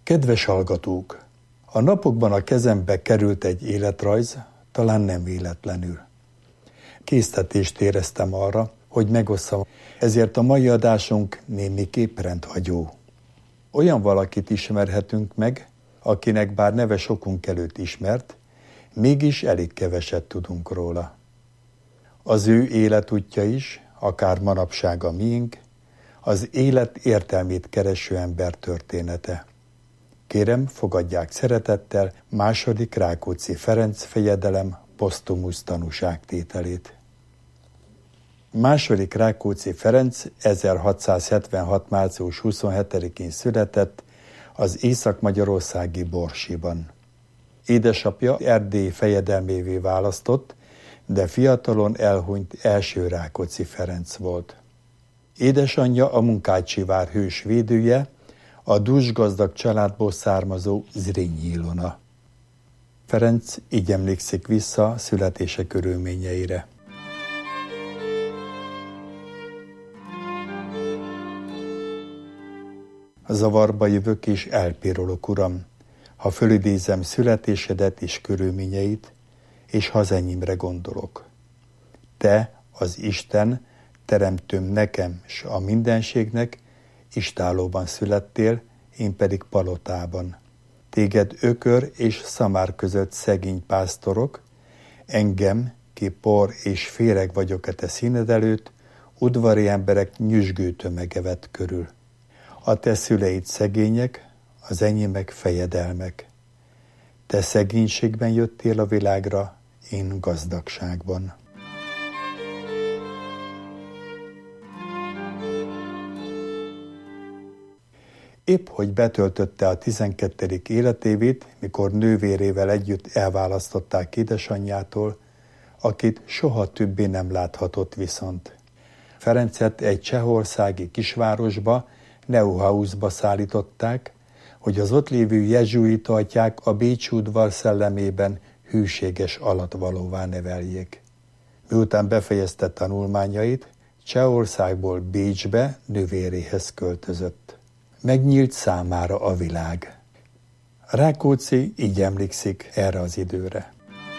Kedves hallgatók! A napokban a kezembe került egy életrajz, talán nem véletlenül. Késztetést éreztem arra, hogy megosszam, ezért a mai adásunk némiképp rendhagyó. Olyan valakit ismerhetünk meg, akinek bár neve sokunk előtt ismert, mégis elég keveset tudunk róla. Az ő életútja is, akár manapság a miénk, az élet értelmét kereső ember története. Kérem, fogadják szeretettel II. Rákóczi Ferenc fejedelem posztumusz tanúságtételét. II. Rákóczi Ferenc 1676. március 27-én született az észak-magyarországi Borsiban. Édesapja Erdély fejedelmévé választott, de fiatalon elhunyt első Rákóczi Ferenc volt. Édesanyja a Munkácsi vár hős védője, a dúsgazdag családból származó Zrínyi Ilona. Ferenc így emlékszik vissza születése körülményeire. Zavarba jövök és elpirolok, Uram, ha fölidézem születésedet és körülményeit, és hazenyimre gondolok. Te, az Isten, teremtőm nekem s a mindenségnek, istállóban születtél, én pedig palotában. Téged ökör és szamár között szegény pásztorok, engem, ki por és féreg vagyok a te színed előtt, udvari emberek nyüzsgő tömege vett körül. A te szüleid szegények, az enyémek fejedelmek. Te szegénységben jöttél a világra, én gazdagságban. Épp hogy betöltötte a 12. életévét, mikor nővérével együtt elválasztották édesanyjától, akit soha többé nem láthatott viszont. Ferencet egy csehországi kisvárosba, Neuhausba szállították, hogy az ott lévő jezsuita atyák a bécsi udvar szellemében hűséges alattvalóvá neveljék. Miután befejezte tanulmányait, Csehországból Bécsbe nővéréhez költözött. Megnyílt számára a világ. Rákóczi így emlékszik erre az időre.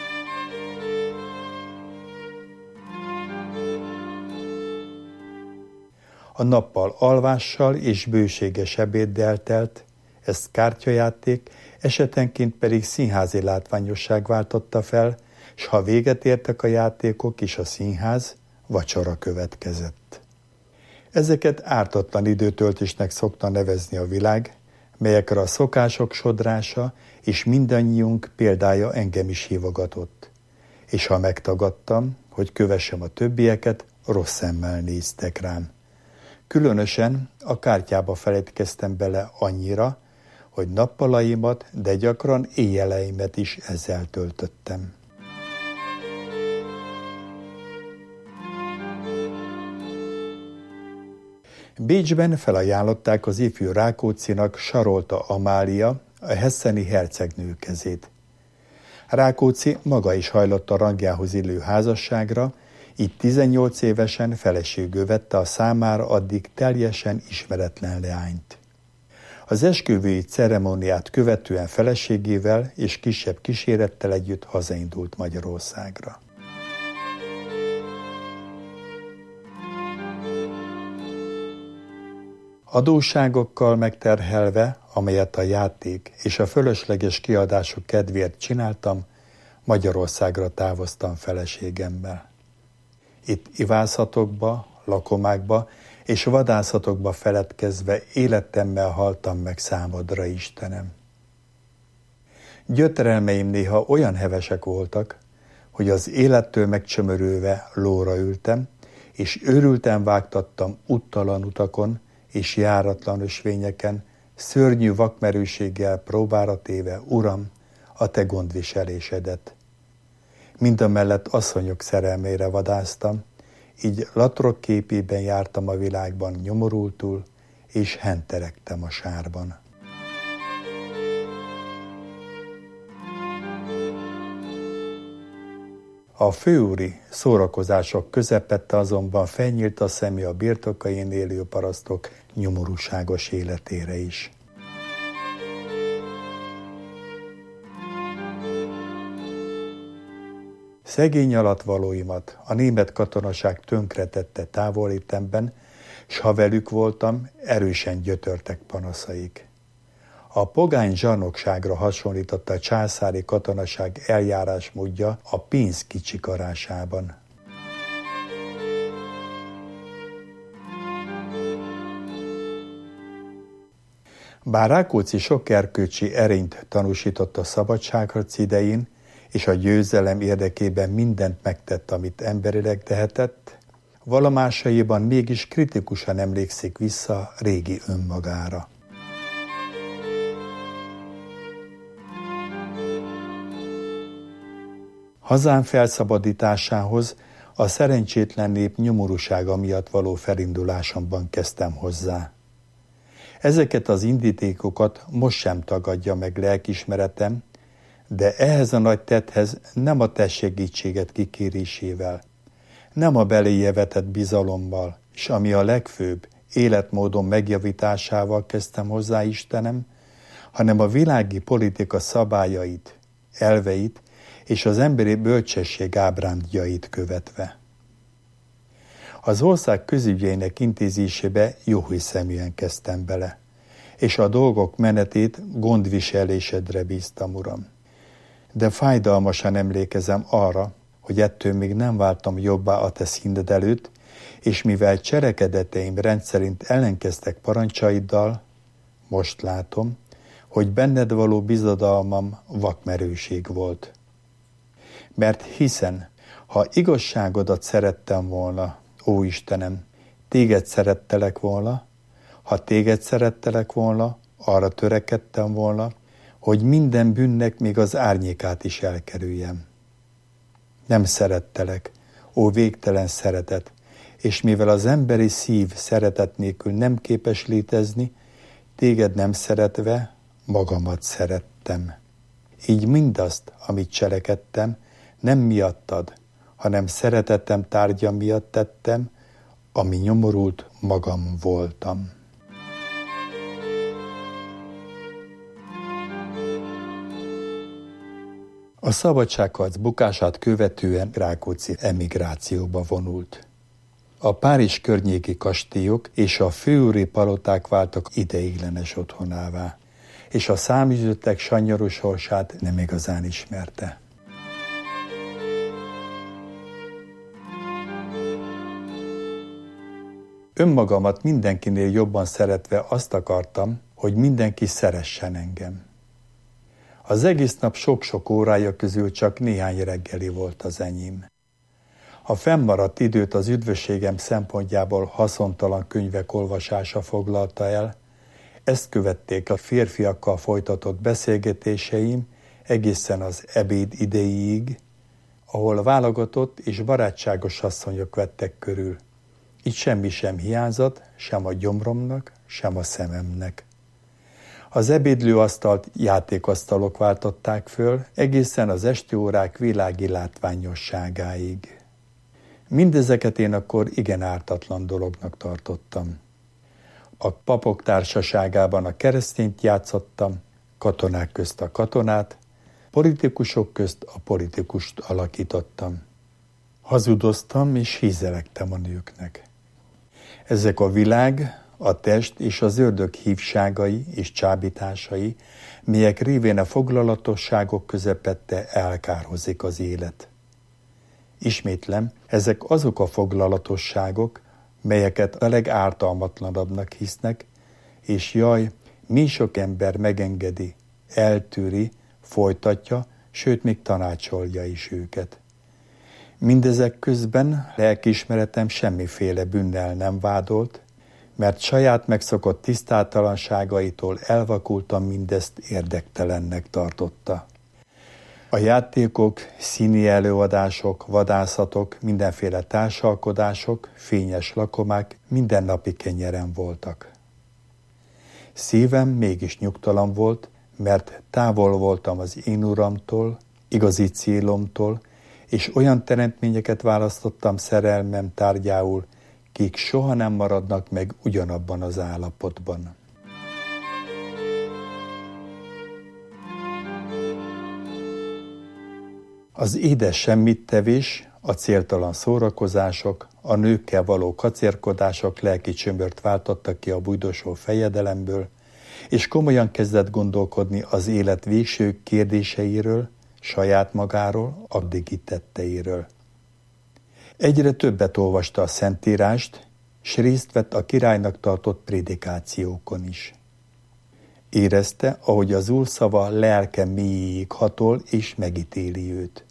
A nappal alvással és bőséges ebéddel telt, ezt kártyajáték, esetenként pedig színházi látványosság váltotta fel, s ha véget értek a játékok és a színház, vacsora következett. Ezeket ártatlan időtöltésnek szokta nevezni a világ, melyekre a szokások sodrása és mindannyiunk példája engem is hívogatott. És ha megtagadtam, hogy kövessem a többieket, rossz szemmel néztek rám. Különösen a kártyába feledkeztem bele annyira, hogy nappalaimat, de gyakran éjjeleimet is ezzel töltöttem. Bécsben felajánlották az ifjú Rákóczinak Sarolta Amália, a hesseni hercegnő kezét. Rákóczi maga is hajlott a rangjához illő házasságra, így 18 évesen feleségül vette a számára addig teljesen ismeretlen leányt. Az esküvői ceremóniát követően feleségével és kisebb kísérettel együtt hazaindult Magyarországra. Adósságokkal megterhelve, amelyet a játék és a fölösleges kiadások kedvéért csináltam, Magyarországra távoztam feleségemmel. Itt ivászatokba, lakomákba és vadászatokba feledkezve életemmel haltam meg számodra, Istenem. Gyötrelmeim néha olyan hevesek voltak, hogy az élettől megcsömörülve lóra ültem, és őrülten vágtattam úttalan utakon és járatlan ösvényeken, szörnyű vakmerőséggel próbára téve, Uram, a te gondviselésedet. Mindamellett asszonyok szerelmére vadáztam, így latrok képében jártam a világban nyomorultul, és henteregtem a sárban. A főúri szórakozások közepette azonban felnyílt a szeme a birtokain élő parasztok nyomorúságos életére is. Szegény alattvalóimat a német katonaság tönkretette távollétemben, s ha velük voltam, erősen gyötörtek panaszaik. A pogány zsarnokságra hasonlította a császári katonaság eljárásmódja a pénz kicsikarásában. Bár Rákóczi sok erkölcsi erényt tanúsított a szabadságharc idején, és a győzelem érdekében mindent megtett, amit emberileg tehetett, valamásaiban mégis kritikusan emlékszik vissza régi önmagára. Hazám felszabadításához a szerencsétlen nép nyomorúsága miatt való felindulásomban kezdtem hozzá. Ezeket az indítékokat most sem tagadja meg lelkiismeretem, de ehhez a nagy tetthez nem a te segítséget kikérésével, nem a beléje vetett bizalommal, és ami a legfőbb, életmódon megjavításával kezdtem hozzá, Istenem, hanem a világi politika szabályait, elveit és az emberi bölcsesség ábrándjait követve. Az ország közügyeinek intézésébe jóhiszeműen kezdtem bele, és a dolgok menetét gondviselésedre bíztam, Uram. De fájdalmasan emlékezem arra, hogy ettől még nem váltam jobbá a te színed előtt, és mivel cselekedeteim rendszerint ellenkeztek parancsaiddal, most látom, hogy benned való bizodalmam vakmerőség volt. Mert hiszen, ha igazságodat szerettem volna, ó Istenem, téged szerettelek volna, ha téged szerettelek volna, arra törekedtem volna, hogy minden bűnnek még az árnyékát is elkerüljem. Nem szerettelek, ó végtelen szeretet, és mivel az emberi szív szeretet nélkül nem képes létezni, téged nem szeretve, magamat szerettem. Így mindazt, amit cselekedtem, nem miattad, hanem szeretetem tárgya miatt tettem, ami nyomorult magam voltam. A szabadságharc bukását követően Rákóczi emigrációba vonult. A Párizs környéki kastélyok és a főúri paloták váltak ideiglenes otthonává, és a száműzöttek sannyaros sorsát nem igazán ismerte. Önmagamat mindenkinél jobban szeretve azt akartam, hogy mindenki szeressen engem. Az egész nap sok-sok órája közül csak néhány reggeli volt az enyém. A fennmaradt időt az üdvösségem szempontjából haszontalan könyvek olvasása foglalta el, ezt követték a férfiakkal folytatott beszélgetéseim egészen az ebéd idejéig, ahol válogatott és barátságos asszonyok vettek körül. Így semmi sem hiányzott, sem a gyomromnak, sem a szememnek. Az ebédlőasztalt játékasztalok váltották föl, egészen az esti órák világi látványosságáig. Mindezeket én akkor igen ártatlan dolognak tartottam. A papok társaságában a keresztényt játszottam, katonák közt a katonát, politikusok közt a politikust alakítottam. Hazudoztam és hízelektem a nőknek. Ezek a világ, a test és az ördög hívságai és csábításai, melyek révén a foglalatosságok közepette elkárhozik az élet. Ismétlem, ezek azok a foglalatosságok, melyeket a legártalmatlanabbnak hisznek, és jaj, mi sok ember megengedi, eltűri, folytatja, sőt még tanácsolja is őket. Mindezek közben lelkiismeretem semmiféle bűnnel nem vádolt, mert saját megszokott tisztátalanságaitól elvakultam, mindezt érdektelennek tartotta. A játékok, színi előadások, vadászatok, mindenféle társalkodások, fényes lakomák mindennapi kenyerem voltak. Szívem mégis nyugtalan volt, mert távol voltam az én uramtól, igazi célomtól, és olyan teremtményeket választottam szerelmem tárgyául, kik soha nem maradnak meg ugyanabban az állapotban. Az édes semmittevés, a céltalan szórakozások, a nőkkel való kacérkodások lelki csömbört váltottak ki a bujdosó fejedelemből, és komolyan kezdett gondolkodni az élet végső kérdéseiről, saját magáról, addigi tetteiről. Egyre többet olvasta a Szentírást, s részt vett a királynak tartott prédikációkon is. Érezte, ahogy az Úr szava lelke mélyéig hatol és megítéli őt.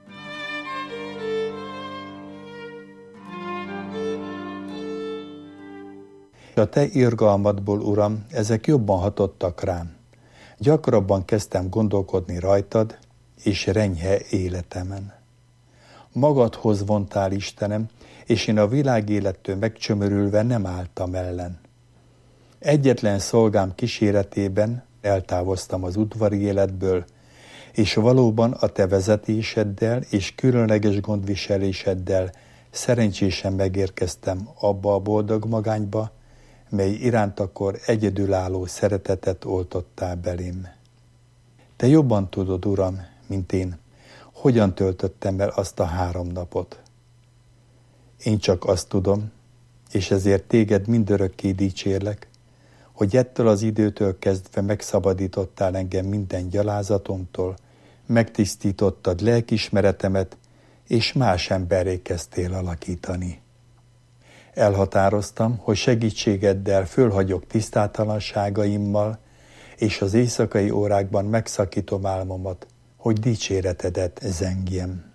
A te irgalmadból, Uram, ezek jobban hatottak rám. Gyakrabban kezdtem gondolkodni rajtad és renyhe életemen. Magadhoz vontál, Istenem, és én a világ élettől megcsömörülve nem álltam ellen. Egyetlen szolgám kíséretében eltávoztam az udvari életből, és valóban a te vezetéseddel és különleges gondviseléseddel szerencsésen megérkeztem abba a boldog magányba, mely iránt akkor egyedülálló szeretetet oltottál belém. Te jobban tudod, Uram, mint én, hogyan töltöttem el azt a 3 napot. Én csak azt tudom, és ezért téged mindörökké dicsérlek, hogy ettől az időtől kezdve megszabadítottál engem minden gyalázatomtól, megtisztítottad lelkiismeretemet, és más emberré kezdtél alakítani. Elhatároztam, hogy segítségeddel fölhagyok tisztátalanságaimmal, és az éjszakai órákban megszakítom álmomat, hogy dicséretedet zengjem.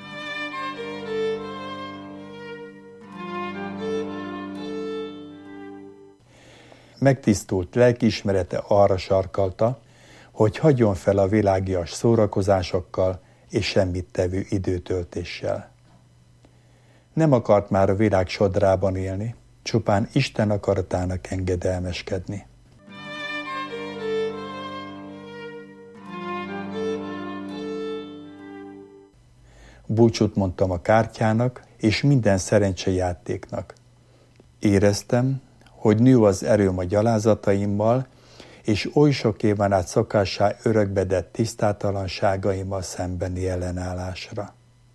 Megtisztult lelkiismerete arra sarkalta, hogy hagyjon fel a világias szórakozásokkal és semmittevő időtöltéssel. Nem akart már a világ sodrában élni, csupán Isten akaratának engedelmeskedni. Búcsút mondtam a kártyának és minden szerencsejátéknak. Éreztem, hogy nő az erőm a gyalázataimmal, és oly sok éven át szokássá örökbedett tisztátalanságaimmal szembeni ellenállásra.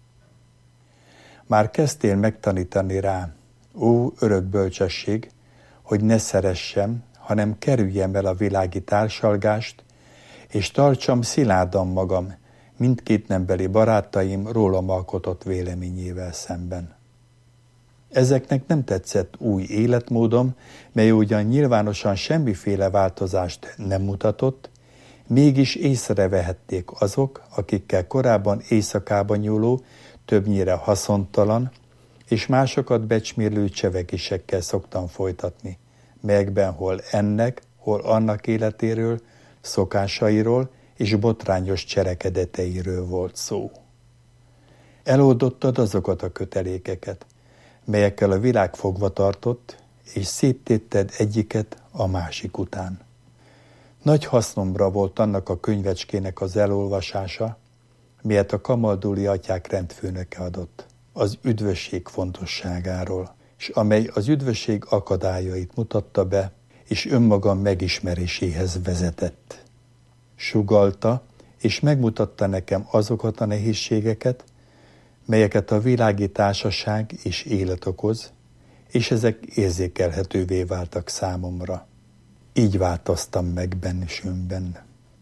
Már kezdtél megtanítani rá, ó örök bölcsesség, hogy ne szeressem, hanem kerüljem el a világi társalgást, és tartsam szilárdan magam mindkét nembeli barátaim rólam alkotott véleményével szemben. Ezeknek nem tetszett új életmódom, mely ugyan nyilvánosan semmiféle változást nem mutatott, mégis észrevehették azok, akikkel korábban éjszakában nyúló, többnyire haszontalan, és másokat becsmérlő csevekésekkel szoktam folytatni, melyekben hol ennek, hol annak életéről, szokásairól és botrányos cselekedeteiről volt szó. Eloldottad azokat a kötelékeket, melyekkel a világ fogva tartott, és széttetted egyiket a másik után. Nagy hasznomra volt annak a könyvecskének az elolvasása, melyet a kamalduli atyák rendfőnöke adott, az üdvösség fontosságáról, és amely az üdvösség akadályait mutatta be, és önmaga megismeréséhez vezetett. Sugallta, és megmutatta nekem azokat a nehézségeket, melyeket a világi társaság és élet okoz, és ezek érzékelhetővé váltak számomra. Így változtam meg bensőmben.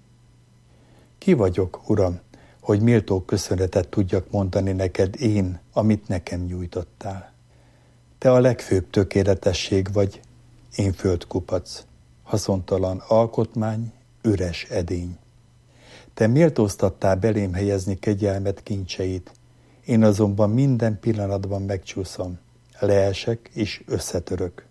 Ki vagyok, Uram, hogy méltó köszönetet tudjak mondani neked én, amit nekem nyújtottál. Te a legfőbb tökéletesség vagy, én földkupac, haszontalan alkotmány, üres edény. Te méltóztattál belém helyezni kegyelmet kincseit, én azonban minden pillanatban megcsúszom, leesek és összetörök.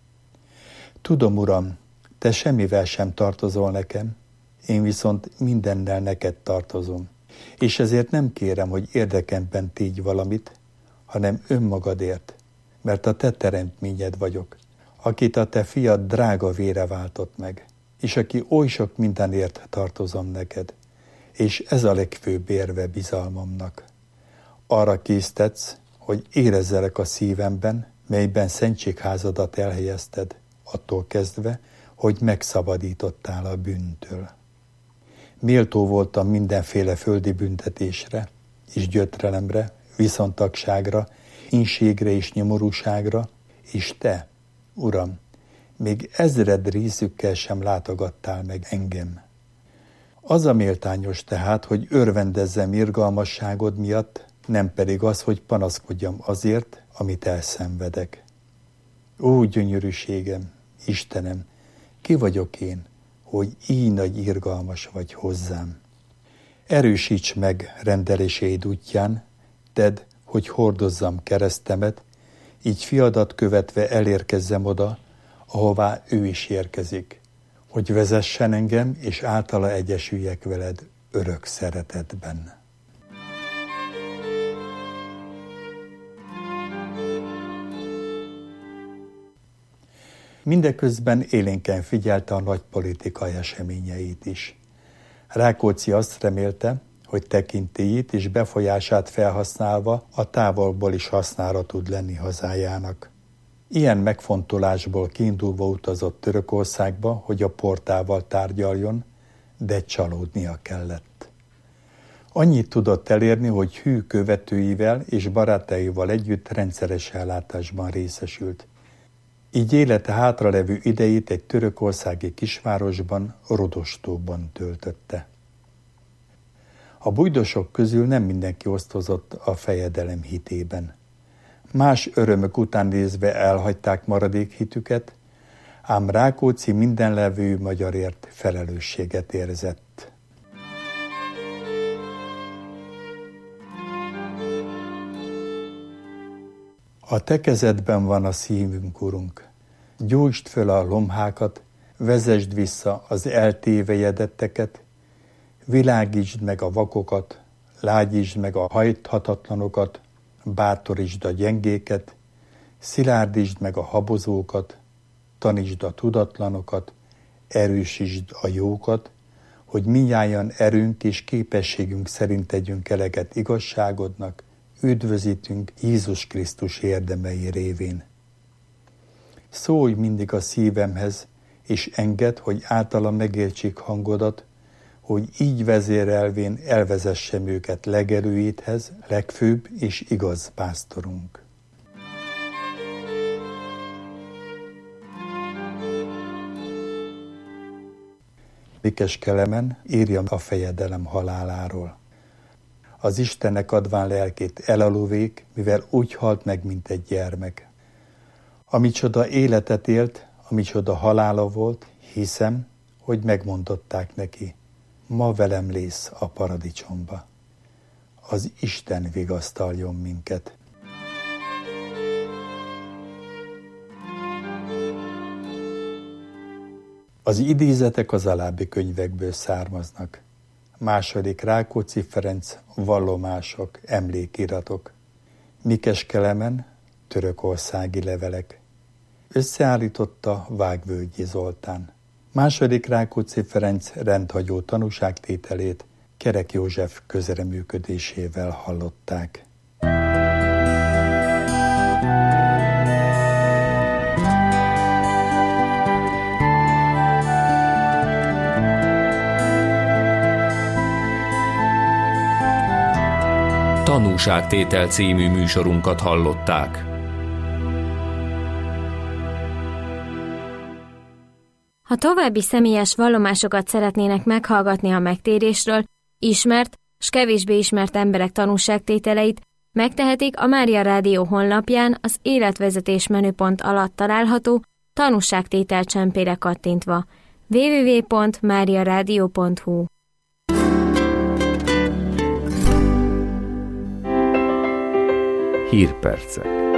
Tudom, Uram, te semmivel sem tartozol nekem, én viszont mindennel neked tartozom, és ezért nem kérem, hogy érdekemben tégy valamit, hanem önmagadért, mert a te teremtményed vagyok, akit a te fiad drága vére váltott meg, és aki oly sok mindenért tartozom neked, és ez a legfőbb érve bizalmamnak. Arra késztetsz, hogy érezzelek a szívemben, melyben szentségházadat elhelyezted, attól kezdve, hogy megszabadítottál a bűntől. Méltó voltam mindenféle földi büntetésre, és gyötrelemre, viszontagságra, ínségre és nyomorúságra, és te, Uram, még ezred részükkel sem látogattál meg engem. Az a méltányos tehát, hogy örvendezzem irgalmasságod miatt, nem pedig az, hogy panaszkodjam azért, amit elszenvedek. Ó, gyönyörűségem, Istenem, ki vagyok én, hogy így nagy irgalmas vagy hozzám? Erősíts meg rendeléseid útján, tedd, hogy hordozzam keresztemet, így fiadat követve elérkezzem oda, ahová ő is érkezik, hogy vezessen engem, és általa egyesüljek veled örök szeretetben. Mindeközben élénken figyelte a nagy politikai eseményeit is. Rákóczi azt remélte, hogy tekintélyét és befolyását felhasználva a távolból is hasznára tud lenni hazájának. Ilyen megfontolásból kiindulva utazott Törökországba, hogy a portával tárgyaljon, de csalódnia kellett. Annyit tudott elérni, hogy hű követőivel és barátaival együtt rendszeres ellátásban részesült. Így élete hátralevő idejét egy törökországi kisvárosban, Rodostóban töltötte. A bujdosok közül nem mindenki osztozott a fejedelem hitében. Más örömök után nézve elhagyták maradék hitüket, ám Rákóczi mindenlevő magyarért felelősséget érzett. A te kezedben van a szívünk, Urunk. Gyújtsd föl a lomhákat, vezesd vissza az eltévejedetteket, világítsd meg a vakokat, lágyítsd meg a hajthatatlanokat, bátorítsd a gyengéket, szilárdítsd meg a habozókat, tanítsd a tudatlanokat, erősítsd a jókat, hogy mindnyájan erőnk és képességünk szerint tegyünk eleget igazságodnak, üdvözítünk Jézus Krisztus érdemei révén. Szólj mindig a szívemhez, és engedd, hogy általa megértsék hangodat, hogy így vezérelvén elvezessem őket legelőéthez, legfőbb és igaz pásztorunk. Mikes Kelemen írja a fejedelem haláláról. Az Istennek adván lelkét elaluvék, mivel úgy halt meg, mint egy gyermek. Amicsoda életet élt, amicsoda halála volt, hiszem, hogy megmondották neki, ma velem lész a paradicsomba. Az Isten vigasztaljon minket. Az idézetek az alábbi könyvekből származnak. Második Rákóczi Ferenc vallomások, emlékiratok. Mikes Kelemen, törökországi levelek. Összeállította Vágvölgyi Zoltán. Második Rákóczi Ferenc rendhagyó tanúságtételét Kerek József közreműködésével hallották. Tanúságtétel című műsorunkat hallották. Ha további személyes vallomásokat szeretnének meghallgatni a megtérésről, ismert s kevésbé ismert emberek tanúságtételeit, megtehetik a Mária Rádió honlapján az életvezetés menüpont alatt található tanúságtétel csempére kattintva. www.mariaradio.hu. Hírpercek.